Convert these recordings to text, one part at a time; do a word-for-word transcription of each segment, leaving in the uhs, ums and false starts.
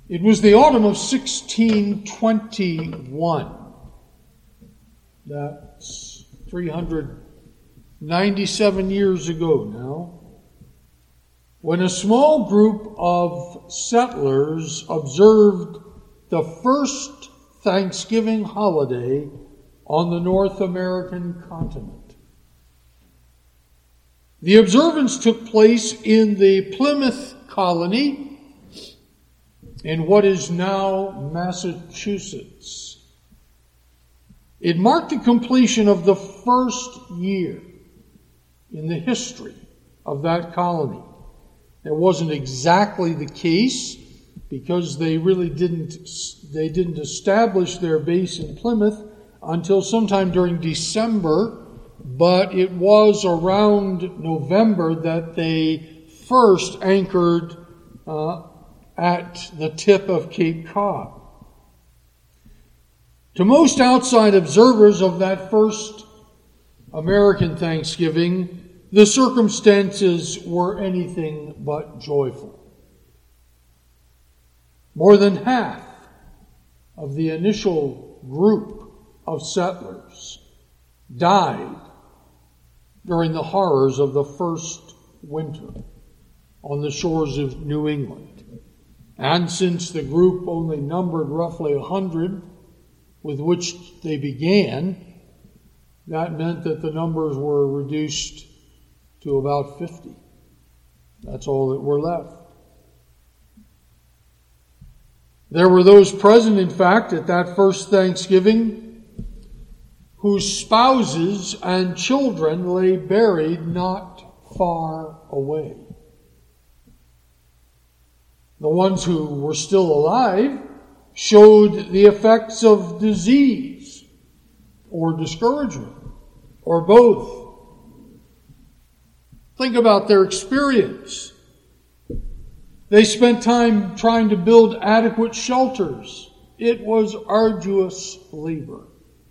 It was the autumn of sixteen twenty-one. That's three hundred ninety-seven years ago now, when a small group of settlers observed the first Thanksgiving holiday on the North American continent. The observance took place in the Plymouth colony in what is now Massachusetts. It marked the completion of the first year in the history of that colony. It wasn't exactly the case because they really didn't they didn't establish their base in Plymouth until sometime during December, but it was around November that they first anchored uh, at the tip of Cape Cod. To most outside observers of that first American Thanksgiving, the circumstances were anything but joyful. More than half of the initial group of settlers died during the horrors of the first winter on the shores of New England. And since the group only numbered roughly a hundred with which they began, that meant that the numbers were reduced to about fifty. That's all that were left. There were those present, in fact, at that first Thanksgiving whose spouses and children lay buried not far away. The ones who were still alive showed the effects of disease or discouragement or both. Think about their experience. They spent time trying to build adequate shelters. It was arduous labor.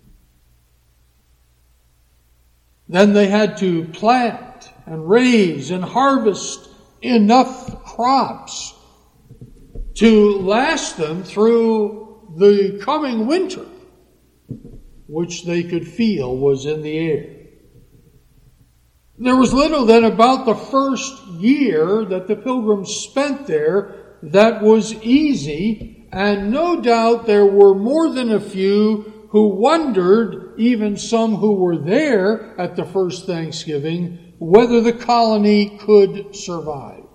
Then they had to plant and raise and harvest enough crops to last them through the coming winter, which they could feel was in the air. There was little then about the first year that the pilgrims spent there that was easy, and no doubt there were more than a few who wondered, even some who were there at the first Thanksgiving, whether the colony could survive.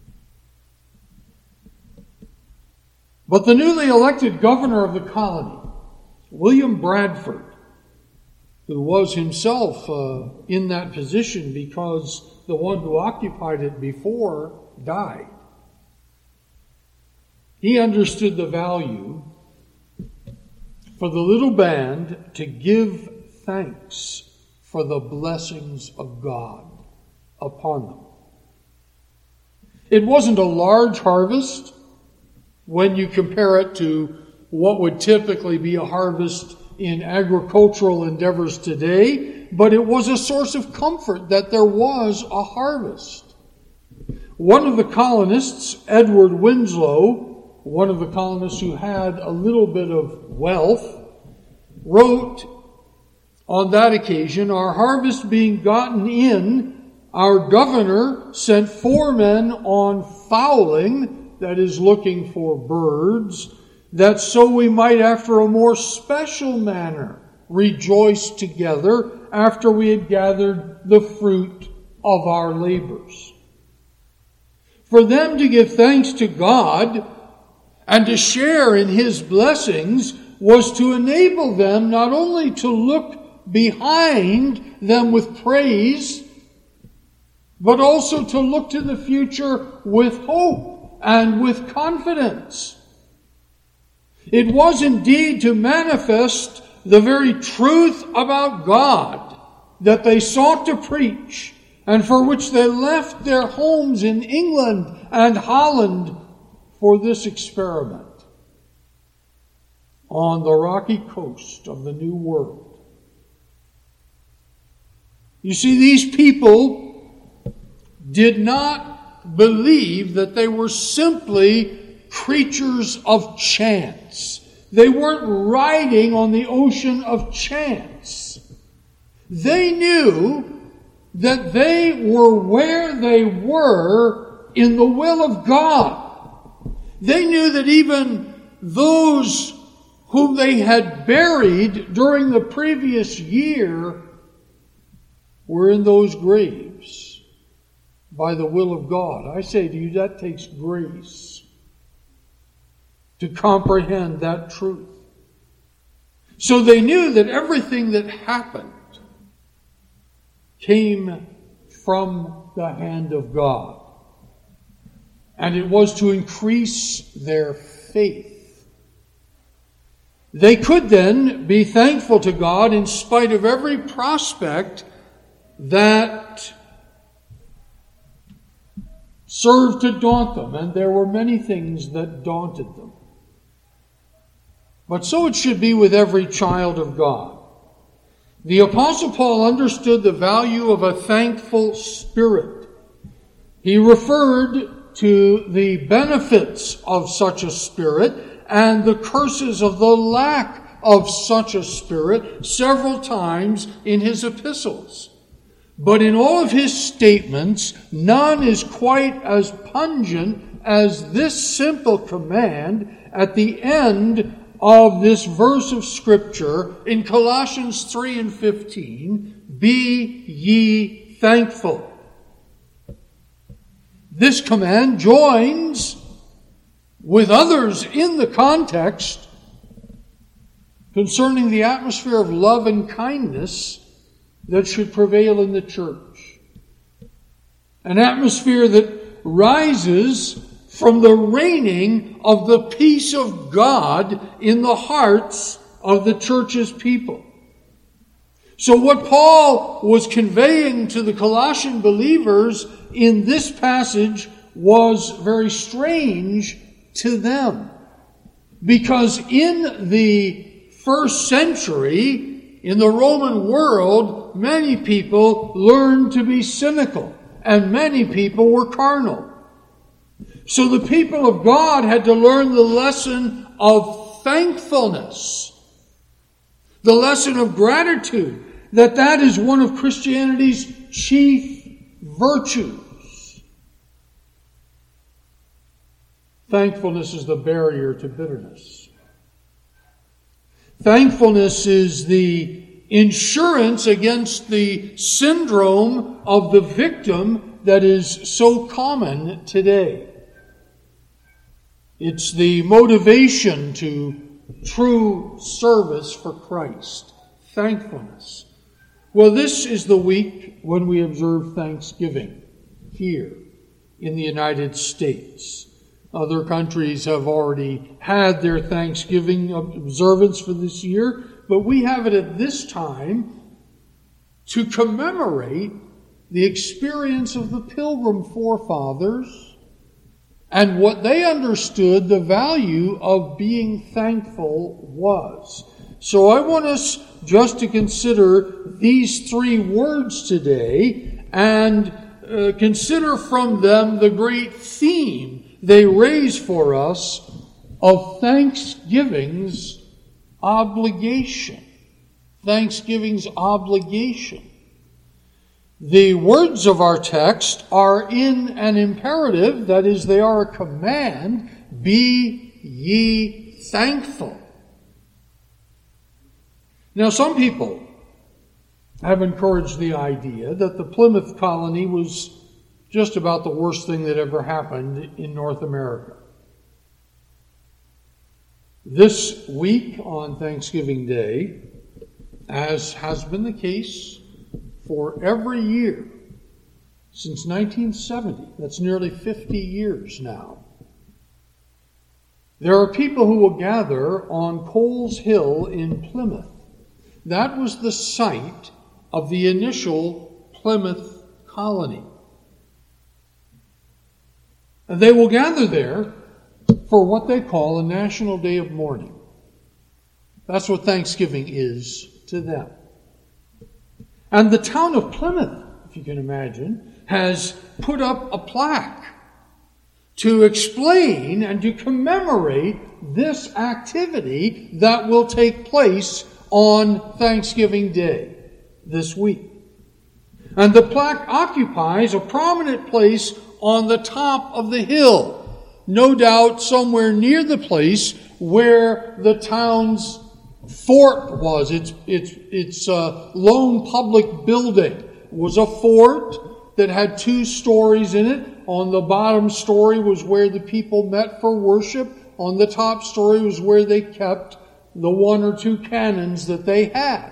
But the newly elected governor of the colony, William Bradford, who was himself uh, in that position because the one who occupied it before died. He understood the value for the little band to give thanks for the blessings of God upon them. It wasn't a large harvest when you compare it to what would typically be a harvest in agricultural endeavors today, but it was a source of comfort that there was a harvest. One of the colonists, Edward Winslow, one of the colonists who had a little bit of wealth, wrote on that occasion, "Our harvest being gotten in, our governor sent four men on fowling," that is, looking for birds, "that so we might after a more special manner rejoice together after we had gathered the fruit of our labors." For them to give thanks to God and to share in His blessings was to enable them not only to look behind them with praise, but also to look to the future with hope and with confidence. It was indeed to manifest the very truth about God that they sought to preach, and for which they left their homes in England and Holland for this experiment on the rocky coast of the New World. You see, these people did not believe that they were simply creatures of chance. They weren't riding on the ocean of chance. They knew that they were where they were in the will of God. They knew that even those whom they had buried during the previous year were in those graves by the will of God. I say to you, that takes grace to comprehend that truth. So they knew that everything that happened came from the hand of God. And it was to increase their faith. They could then be thankful to God in spite of every prospect that served to daunt them. And there were many things that daunted them. But so it should be with every child of God. The Apostle Paul understood the value of a thankful spirit. He referred to the benefits of such a spirit and the curses of the lack of such a spirit several times in his epistles. But in all of his statements, none is quite as pungent as this simple command at the end of this verse of Scripture in Colossians three and fifteen, be ye thankful. This command joins with others in the context concerning the atmosphere of love and kindness that should prevail in the church. An atmosphere that rises from the reigning of the peace of God in the hearts of the church's people. So what Paul was conveying to the Colossian believers in this passage was very strange to them. Because in the first century, in the Roman world, many people learned to be cynical, and many people were carnal. So the people of God had to learn the lesson of thankfulness, the lesson of gratitude, that that is one of Christianity's chief virtues. Thankfulness is the barrier to bitterness. Thankfulness is the insurance against the syndrome of the victim that is so common today. It's the motivation to true service for Christ. Thankfulness. Well, this is the week when we observe Thanksgiving here in the United States. Other countries have already had their Thanksgiving observance for this year, but we have it at this time to commemorate the experience of the Pilgrim forefathers and what they understood the value of being thankful was. So I want us just to consider these three words today and uh, consider from them the great theme they raise for us of Thanksgiving's obligation. Thanksgiving's obligation. The words of our text are in an imperative, that is, they are a command, be ye thankful. Now, some people have encouraged the idea that the Plymouth colony was just about the worst thing that ever happened in North America. This week on Thanksgiving Day, as has been the case for every year since nineteen seventy, that's nearly fifty years now, there are people who will gather on Coles Hill in Plymouth. That was the site of the initial Plymouth colony. And they will gather there for what they call a National Day of Mourning. That's what Thanksgiving is to them. And the town of Plymouth, if you can imagine, has put up a plaque to explain and to commemorate this activity that will take place on Thanksgiving Day this week. And the plaque occupies a prominent place on the top of the hill, no doubt somewhere near the place where the town's fort was. Its its its uh, lone public building was a fort that had two stories in it. On the bottom story was where the people met for worship. On the top story was where they kept the one or two cannons that they had.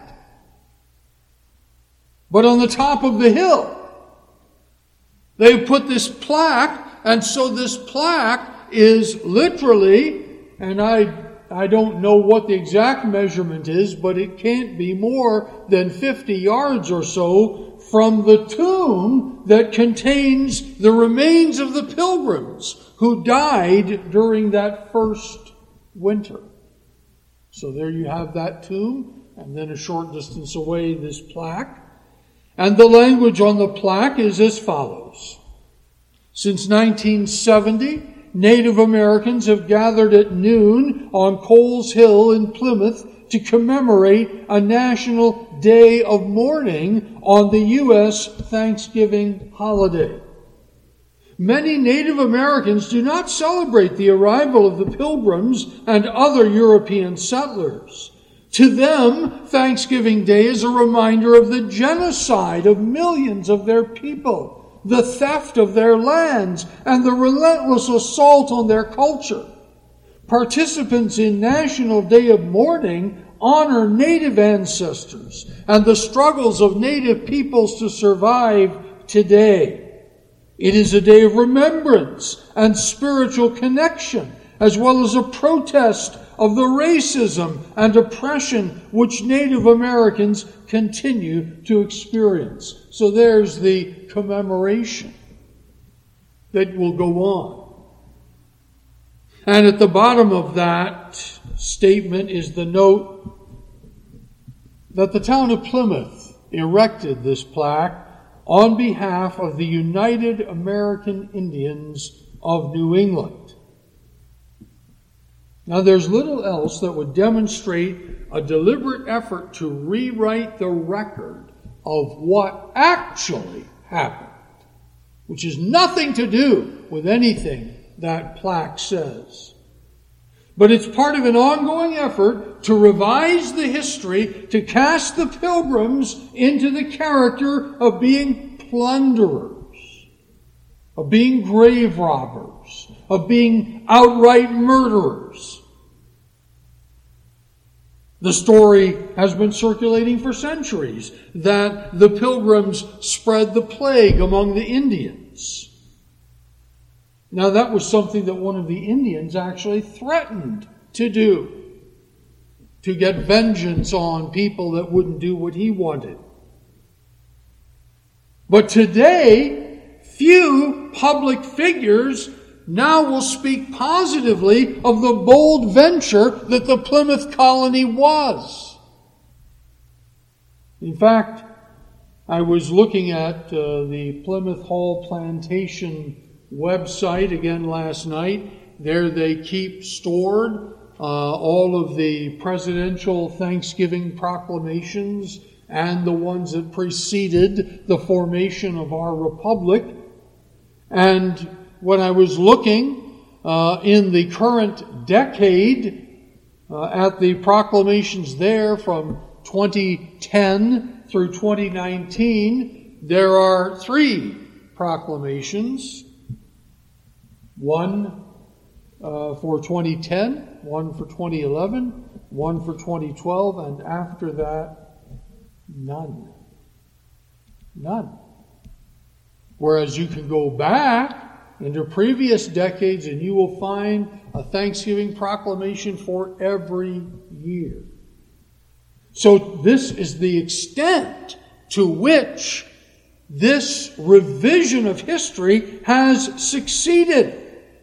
But on the top of the hill, they put this plaque, and so this plaque is literally, and I I don't know what the exact measurement is, but it can't be more than fifty yards or so from the tomb that contains the remains of the pilgrims who died during that first winter. So there you have that tomb, and then a short distance away this plaque. And the language on the plaque is as follows. Since nineteen seventy, Native Americans have gathered at noon on Coles Hill in Plymouth to commemorate a national day of mourning on the U S Thanksgiving holiday. Many Native Americans do not celebrate the arrival of the Pilgrims and other European settlers. To them, Thanksgiving Day is a reminder of the genocide of millions of their people, the theft of their lands, and the relentless assault on their culture. Participants in National Day of Mourning honor Native ancestors and the struggles of Native peoples to survive today. It is a day of remembrance and spiritual connection, as well as a protest of the racism and oppression which Native Americans continue to experience. So there's the commemoration that will go on. And at the bottom of that statement is the note that the town of Plymouth erected this plaque on behalf of the United American Indians of New England. Now, there's little else that would demonstrate a deliberate effort to rewrite the record of what actually happened, which has nothing to do with anything that plaque says. But it's part of an ongoing effort to revise the history, to cast the Pilgrims into the character of being plunderers, of being grave robbers, of being outright murderers. The story has been circulating for centuries that the Pilgrims spread the plague among the Indians. Now, that was something that one of the Indians actually threatened to do, to get vengeance on people that wouldn't do what he wanted. But today, few public figures now will speak positively of the bold venture that the Plymouth colony was. In fact, I was looking at uh, the Plymouth Hall Plantation website again last night. There they keep stored uh, all of the presidential Thanksgiving proclamations and the ones that preceded the formation of our republic. And when I was looking uh, in the current decade uh, at the proclamations there from twenty ten through twenty nineteen, there are three proclamations. One uh, for twenty ten, one for twenty eleven, one for twenty twelve, and after that, none. None. Whereas you can go back into previous decades and you will find a Thanksgiving proclamation for every year. So this is the extent to which this revision of history has succeeded.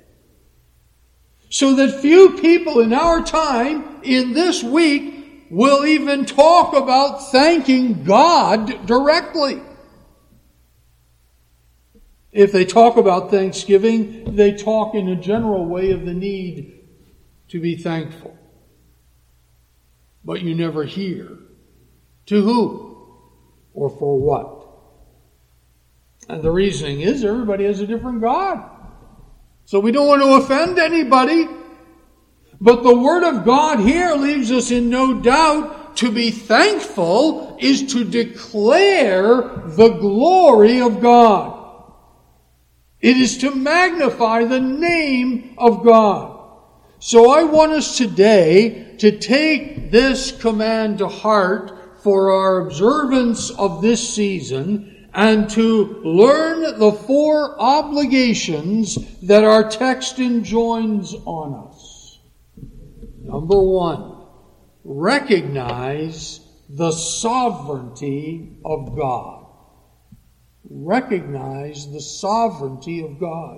So that few people in our time, in this week, will even talk about thanking God directly. If they talk about thanksgiving, they talk in a general way of the need to be thankful. But you never hear to who or for what. And the reasoning is everybody has a different God. So we don't want to offend anybody. But the Word of God here leaves us in no doubt. To be thankful is to declare the glory of God. It is to magnify the name of God. So I want us today to take this command to heart for our observance of this season and to learn the four obligations that our text enjoins on us. Number one, recognize the sovereignty of God. Recognize the sovereignty of God.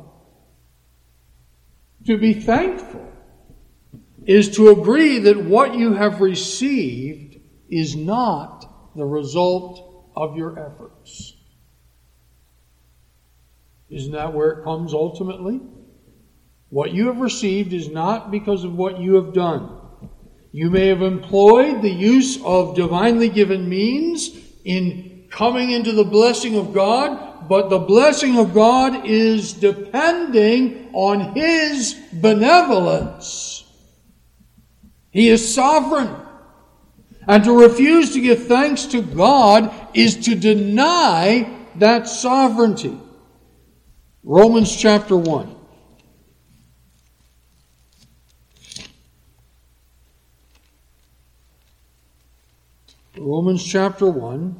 To be thankful is to agree that what you have received is not the result of your efforts. Isn't that where it comes ultimately? What you have received is not because of what you have done. You may have employed the use of divinely given means in coming into the blessing of God, but the blessing of God is depending on His benevolence. He is sovereign. And to refuse to give thanks to God is to deny that sovereignty. Romans chapter one. Romans chapter one.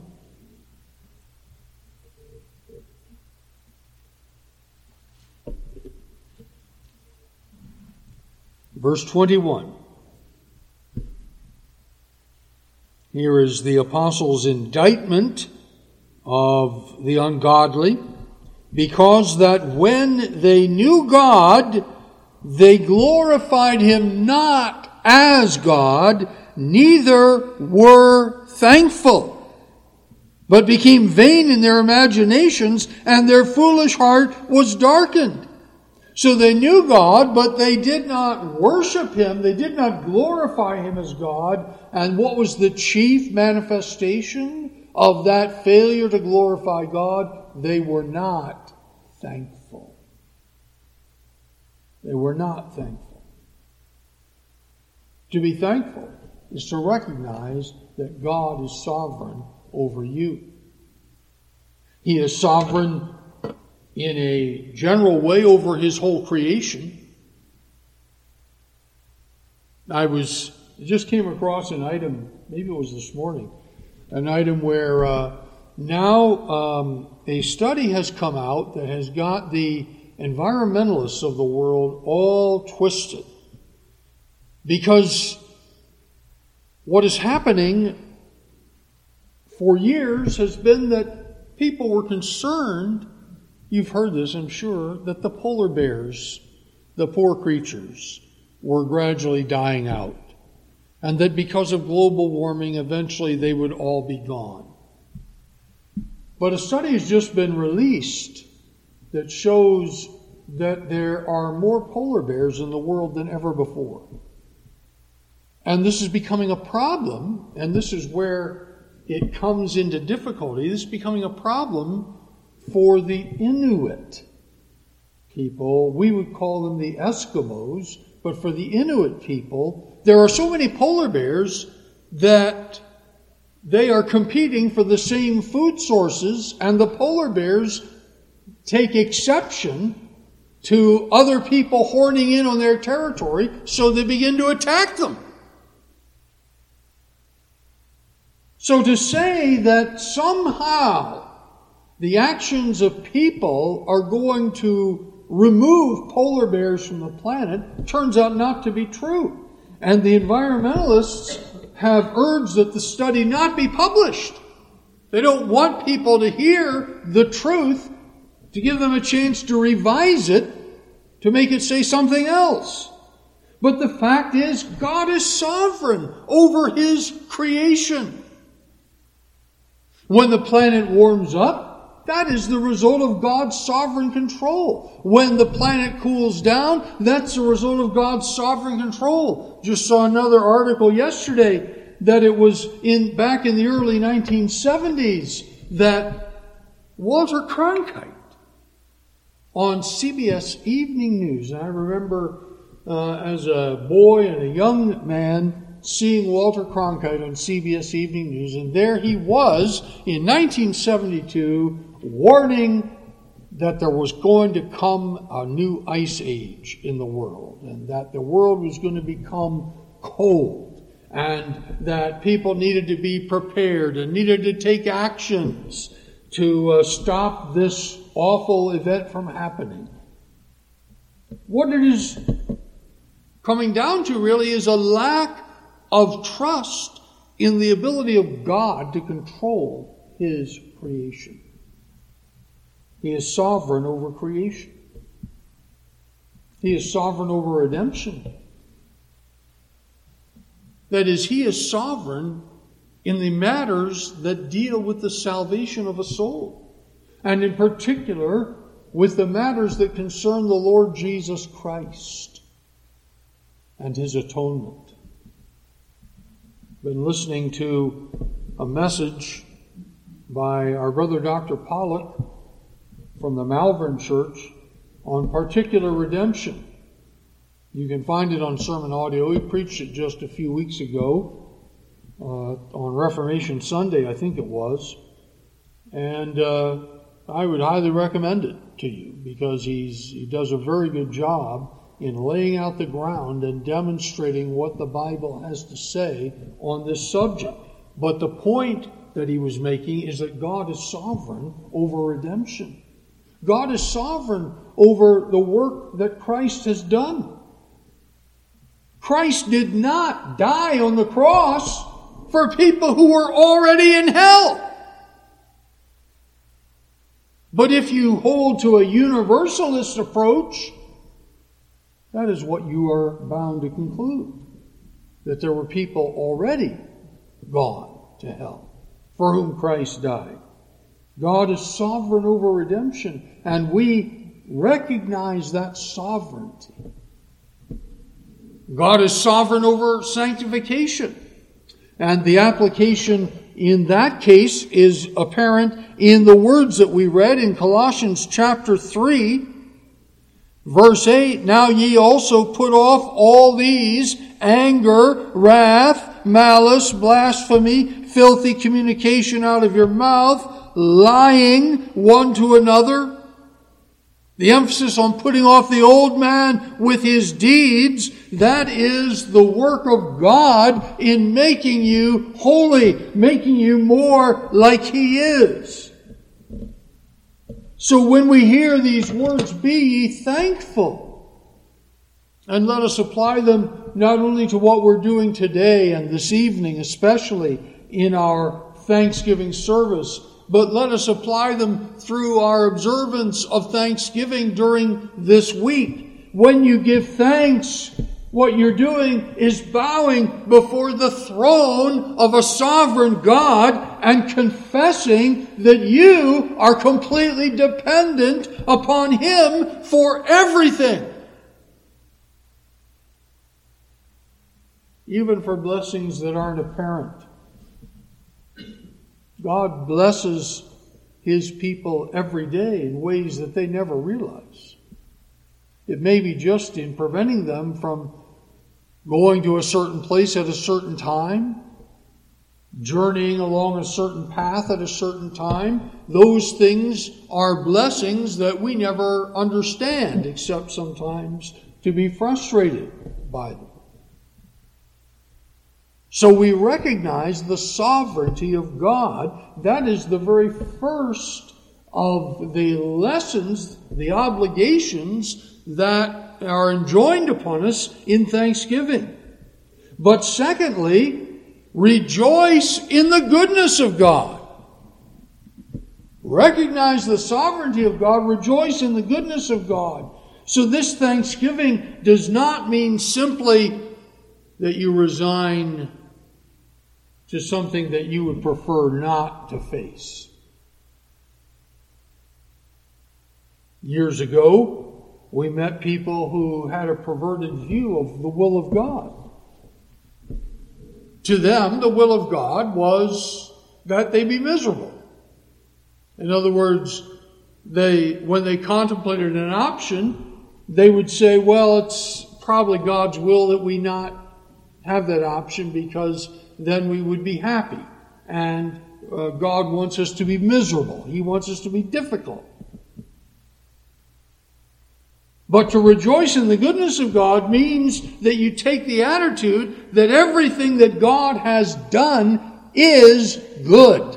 Verse twenty-one. Here is the apostle's indictment of the ungodly. Because that when they knew God, they glorified Him not as God, neither were thankful, but became vain in their imaginations, and their foolish heart was darkened. So they knew God, but they did not worship Him. They did not glorify Him as God. And what was the chief manifestation of that failure to glorify God? They were not thankful. They were not thankful. To be thankful is to recognize that God is sovereign over you. He is sovereign in a general way over His whole creation. I was I just came across an item, maybe it was this morning, an item where uh, now um, a study has come out that has got the environmentalists of the world all twisted. Because what is happening for years has been that people were concerned, you've heard this, I'm sure, that the polar bears, the poor creatures, were gradually dying out. And that because of global warming, eventually they would all be gone. But a study has just been released that shows that there are more polar bears in the world than ever before. And this is becoming a problem, and this is where it comes into difficulty. This is becoming a problem for the Inuit people. We would call them the Eskimos, but for the Inuit people, there are so many polar bears that they are competing for the same food sources, and the polar bears take exception to other people horning in on their territory, so they begin to attack them. So to say that somehow the actions of people are going to remove polar bears from the planet turns out not to be true. And the environmentalists have urged that the study not be published. They don't want people to hear the truth, to give them a chance to revise it, to make it say something else. But the fact is, God is sovereign over His creation. When the planet warms up, That is the result of God's sovereign control. When the planet cools down, that's the result of God's sovereign control. Just saw another article yesterday that it was in back in the early nineteen seventies that Walter Cronkite on C B S Evening News, and I remember uh, as a boy and a young man seeing Walter Cronkite on C B S Evening News, and there he was in nineteen seventy-two warning that there was going to come a new ice age in the world, and that the world was going to become cold, and that people needed to be prepared and needed to take actions to uh, stop this awful event from happening. What it is coming down to really is a lack of trust in the ability of God to control His creation. He is sovereign over creation. He is sovereign over redemption. That is, He is sovereign in the matters that deal with the salvation of a soul, and in particular with the matters that concern the Lord Jesus Christ and His atonement. Been listening to a message by our brother Doctor Pollock from the Malvern Church on particular redemption. You can find it on sermon audio. He preached it just a few weeks ago uh, on Reformation Sunday, I think it was. And uh, I would highly recommend it to you because he's he does a very good job in laying out the ground and demonstrating what the Bible has to say on this subject. But the point that he was making is that God is sovereign over redemption. God is sovereign over the work that Christ has done. Christ did not die on the cross for people who were already in hell. But if you hold to a universalist approach, that is what you are bound to conclude. That there were people already gone to hell for whom Christ died. God is sovereign over redemption, and we recognize that sovereignty. God is sovereign over sanctification, and the application in that case is apparent in the words that we read in Colossians chapter three, verse eight. Now ye also put off all these: anger, wrath, malice, blasphemy, filthy communication out of your mouth, lying one to another. The emphasis on putting off the old man with his deeds, that is the work of God in making you holy, making you more like He is. So when we hear these words, be ye thankful, and let us apply them not only to what we're doing today and this evening, especially in our Thanksgiving service, but let us apply them through our observance of Thanksgiving during this week. When you give thanks, what you're doing is bowing before the throne of a sovereign God and confessing that you are completely dependent upon Him for everything. Even for blessings that aren't apparent. God blesses His people every day in ways that they never realize. It may be just in preventing them from going to a certain place at a certain time, journeying along a certain path at a certain time. Those things are blessings that we never understand, except sometimes to be frustrated by them. So we recognize the sovereignty of God. That is the very first of the lessons, the obligations that are enjoined upon us in thanksgiving. But secondly, rejoice in the goodness of God. Recognize the sovereignty of God. Rejoice in the goodness of God. So this thanksgiving does not mean simply that you resign to something that you would prefer not to face. Years ago, we met people who had a perverted view of the will of God. To them, the will of God was that they be miserable. In other words, they, when they contemplated an option, they would say, well, it's probably God's will that we not have that option because then we would be happy. And uh, God wants us to be miserable. He wants us to be difficult. But to rejoice in the goodness of God means that you take the attitude that everything that God has done is good.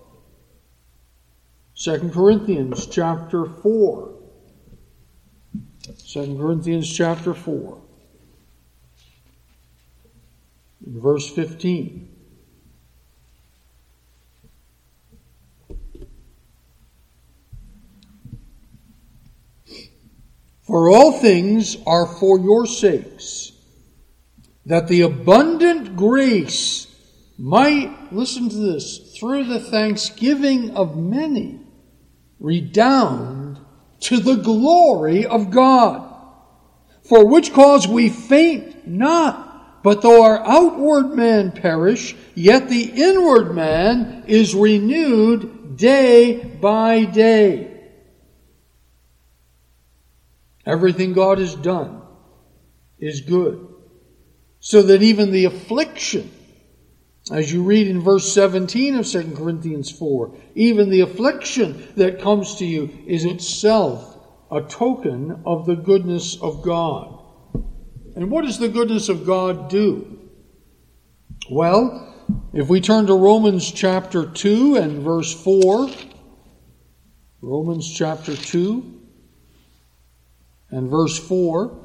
Second Corinthians chapter four. Second Corinthians chapter four. Verse fifteen. For all things are for your sakes, that the abundant grace might, listen to this, through the thanksgiving of many, redound to the glory of God. For which cause we faint not, but though our outward man perish, yet the inward man is renewed day by day. Everything God has done is good. So that even the affliction, as you read in verse seventeen of Second Corinthians four, even the affliction that comes to you is itself a token of the goodness of God. And what does the goodness of God do? Well, if we turn to Romans chapter two and verse four, Romans chapter two and verse four,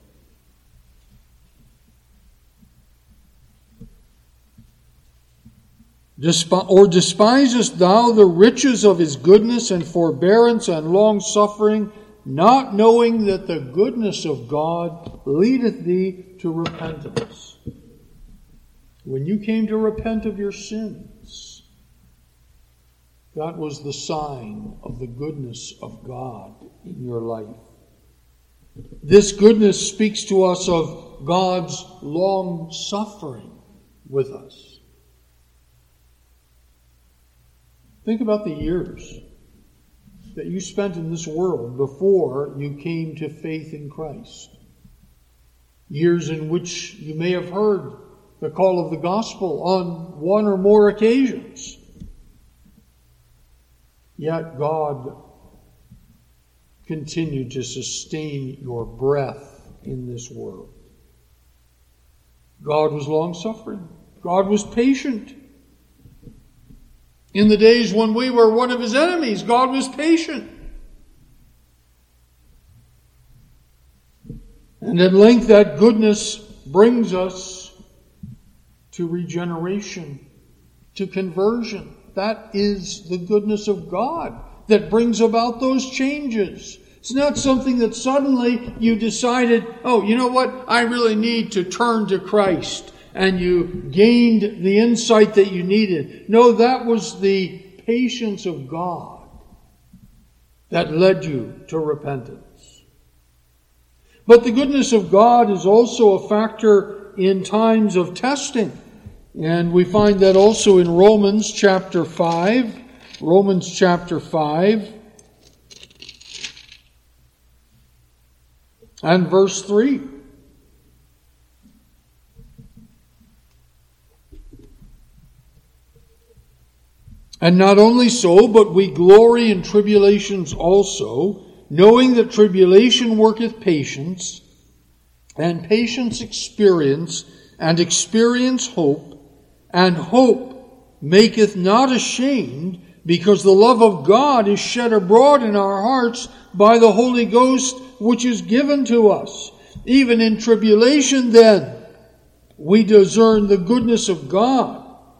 or despisest thou the riches of his goodness and forbearance and long-suffering, not knowing that the goodness of God leadeth thee to repentance? When you came to repent of your sins, that was the sign of the goodness of God in your life. This goodness speaks to us of God's long-suffering with us. Think about the years that you spent in this world before you came to faith in Christ. Years in which you may have heard the call of the gospel on one or more occasions. Yet God continued to sustain your breath in this world. God was long-suffering. God was patient. In the days when we were one of his enemies, God was patient. And at length that goodness brings us to regeneration, to conversion. That is the goodness of God that brings about those changes. It's not something that suddenly you decided, oh, you know what? I really need to turn to Christ. And you gained the insight that you needed. No, that was the patience of God that led you to repentance. But the goodness of God is also a factor in times of testing. And we find that also in Romans chapter five. Romans chapter five and verse three. And not only so, but we glory in tribulations also, knowing that tribulation worketh patience, and patience experience, and experience hope, and hope maketh not ashamed, because the love of God is shed abroad in our hearts by the Holy Ghost, which is given to us. Even in tribulation, then, we discern the goodness of God.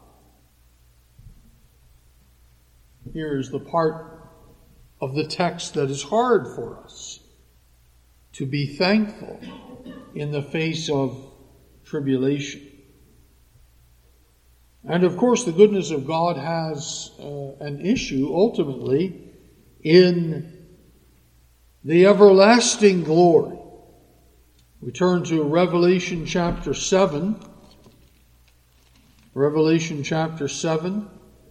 Here is the part of the text that is hard for us. To be thankful in the face of tribulation. And of course, the goodness of God has uh, an issue ultimately in the everlasting glory. We turn to Revelation chapter seven. Revelation chapter seven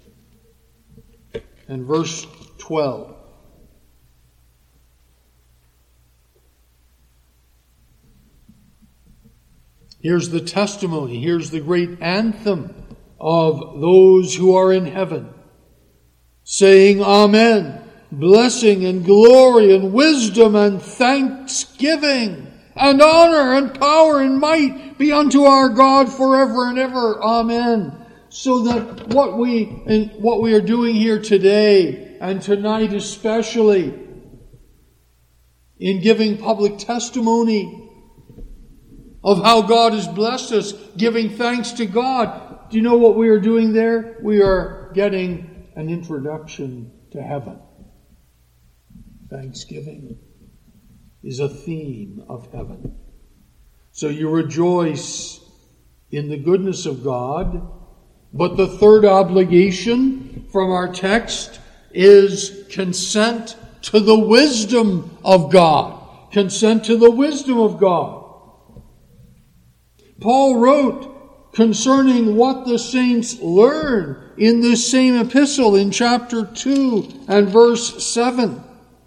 and verse twelve. Here's the testimony. Here's the great anthem of those who are in heaven, saying, Amen. Blessing and glory and wisdom and thanksgiving and honor and power and might be unto our God forever and ever. Amen. So that what we and what we are doing here today and tonight especially in giving public testimony of how God has blessed us, giving thanks to God. Do you know what we are doing there? We are getting an introduction to heaven. Thanksgiving is a theme of heaven. So you rejoice in the goodness of God. But the third obligation from our text is consent to the wisdom of God. Consent to the wisdom of God. Paul wrote concerning what the saints learn in this same epistle in chapter two and verse seven.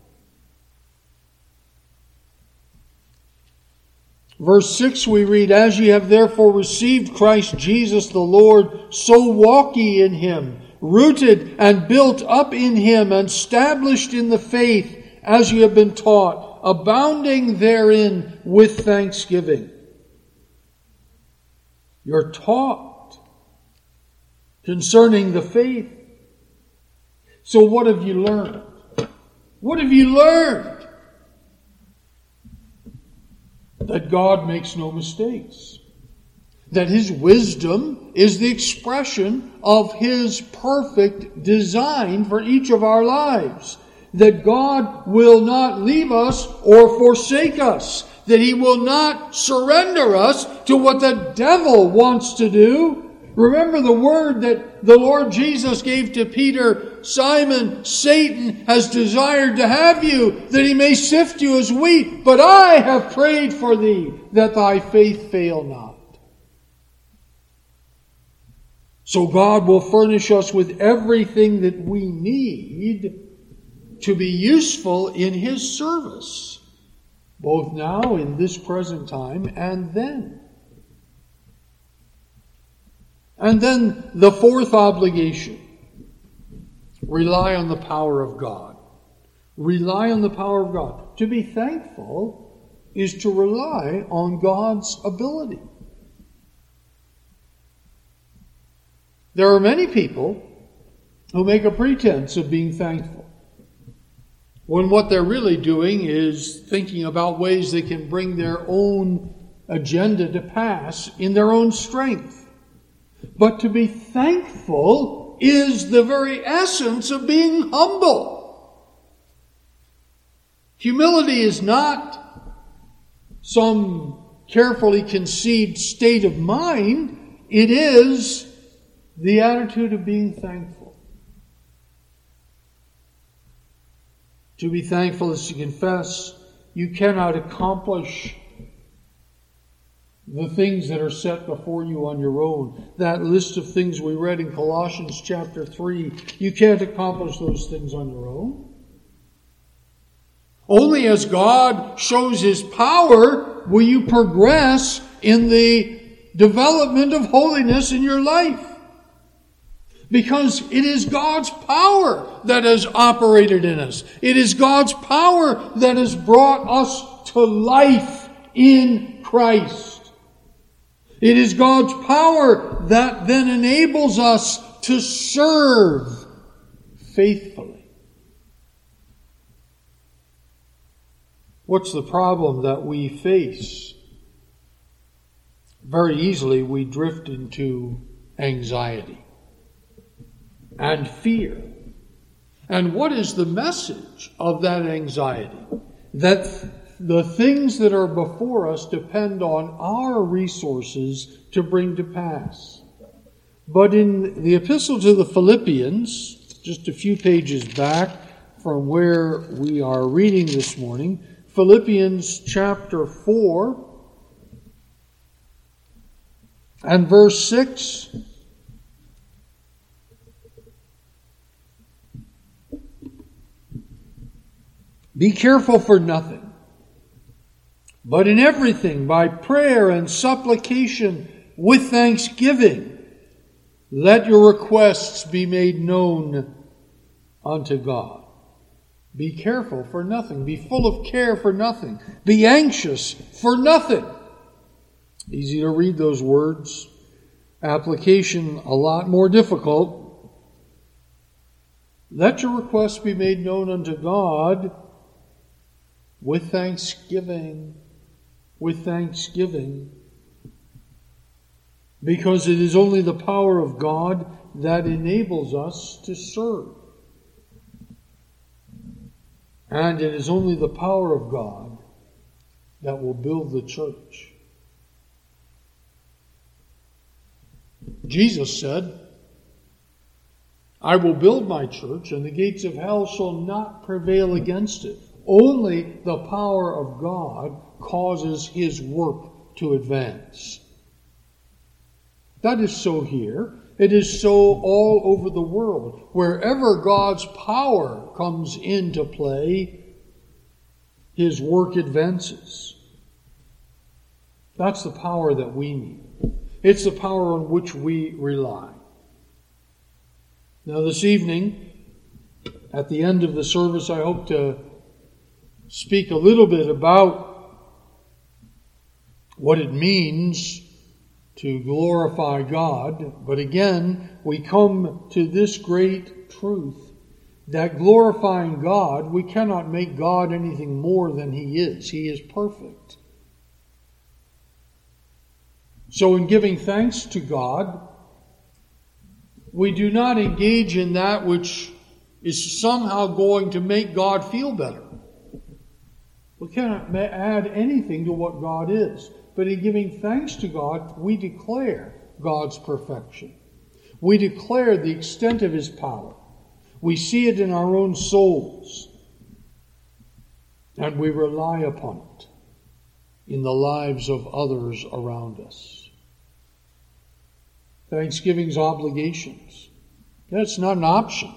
Verse six we read, As ye have therefore received Christ Jesus the Lord, so walk ye in him, rooted and built up in him, and established in the faith as ye have been taught, abounding therein with thanksgiving. You're taught concerning the faith. So what have you learned? What have you learned? That God makes no mistakes. That His wisdom is the expression of His perfect design for each of our lives. That God will not leave us or forsake us. That He will not surrender us to what the devil wants to do. Remember the word that the Lord Jesus gave to Peter, Simon, Satan has desired to have you, that he may sift you as wheat, but I have prayed for thee, that thy faith fail not. So God will furnish us with everything that we need to be useful in His service, both now in this present time and then. And then the fourth obligation, rely on the power of God. Rely on the power of God. To be thankful is to rely on God's ability. There are many people who make a pretense of being thankful, when what they're really doing is thinking about ways they can bring their own agenda to pass in their own strength. But to be thankful is the very essence of being humble. Humility is not some carefully conceived state of mind. It is the attitude of being thankful. To be thankful is to confess you cannot accomplish the things that are set before you on your own. That list of things we read in Colossians chapter three, you can't accomplish those things on your own. Only as God shows His power will you progress in the development of holiness in your life. Because it is God's power that has operated in us. It is God's power that has brought us to life in Christ. It is God's power that then enables us to serve faithfully. What's the problem that we face? Very easily we drift into anxiety and fear. And what is the message of that anxiety? That the things that are before us depend on our resources to bring to pass. But in the epistle to the Philippians, just a few pages back, from where we are reading this morning, Philippians chapter four and verse six. Be careful for nothing, but in everything, by prayer and supplication with thanksgiving, let your requests be made known unto God. Be careful for nothing. Be full of care for nothing. Be anxious for nothing. Easy to read those words. Application a lot more difficult. Let your requests be made known unto God with thanksgiving. With thanksgiving. Because it is only the power of God that enables us to serve. And it is only the power of God that will build the church. Jesus said, I will build my church, and the gates of hell shall not prevail against it. Only the power of God causes His work to advance. That is so here. It is so all over the world. Wherever God's power comes into play, His work advances. That's the power that we need. It's the power on which we rely. Now this evening, at the end of the service, I hope to speak a little bit about what it means to glorify God. But again, we come to this great truth that glorifying God, we cannot make God anything more than He is. He is perfect. So in giving thanks to God, we do not engage in that which is somehow going to make God feel better. We cannot add anything to what God is. But in giving thanks to God, we declare God's perfection. We declare the extent of His power. We see it in our own souls. And we rely upon it in the lives of others around us. Thanksgiving's obligations. That's not an option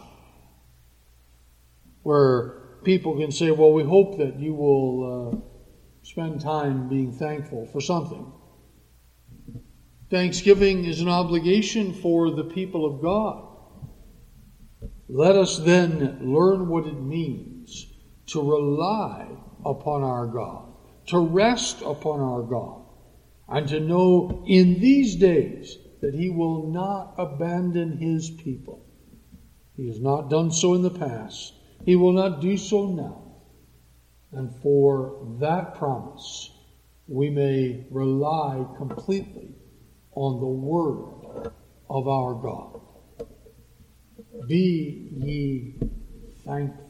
where people can say, well, we hope that you will uh, spend time being thankful for something. Thanksgiving is an obligation for the people of God. Let us then learn what it means to rely upon our God, to rest upon our God, and to know in these days that He will not abandon His people. He has not done so in the past. He will not do so now. And for that promise, we may rely completely on the word of our God. Be ye thankful.